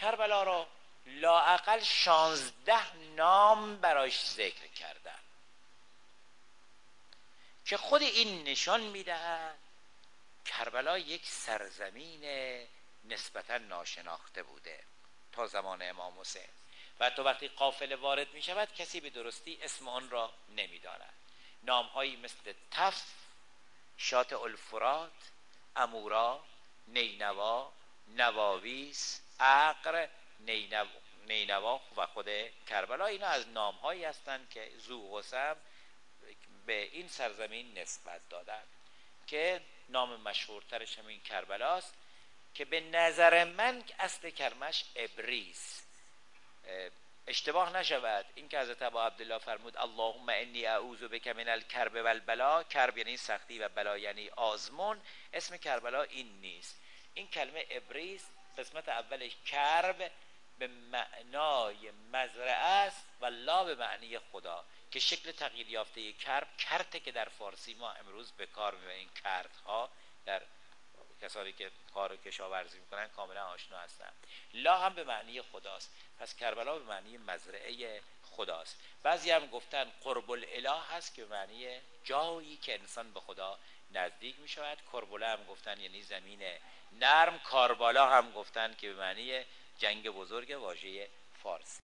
کربلا را لااقل 16 نام براش ذکر کردن که خود این نشان میدهد کربلا یک سرزمین نسبتا ناشناخته بوده تا زمان امام حسین و تو وقتی قافله وارد می شود کسی به درستی اسم آن را نمی داند. نامهایی مثل تف، شاطئ الفرات، امورا، نینوا، نواویس، عقر، نینوا و خود کربلا، اینا از نامهایی هستند که ذوقسم به این سرزمین نسبت دادن که نام مشهورترش همین کربلاست که به نظر من اصل کلمش ابریز. اشتباه نشود این که حضرت ابا عبدالله فرمود اللهم انی اعوذ بک من الکرب و البلا، کرب یعنی سختی و بلا یعنی آزمون، اسم کربلا این نیست. این کلمه ابریز قسمت اولش کرب به معنای مزرعه است و لا به معنی خدا که شکل تغییر یافته کرب کرته که در فارسی ما امروز به کار میبریم. کردها در کسانی که کار کشاورزی میکنن کاملا آشنا هستن. لا هم به معنی خداست، پس کربلا به معنی مزرعه خداست. بعضی هم گفتن قرب الاله هست که به معنی جایی که انسان به خدا نزدیک میشود. کربلا هم گفتن یعنی زمین نرم. کاربالا هم گفتن که به معنی جنگ بزرگ، واژه فارسی.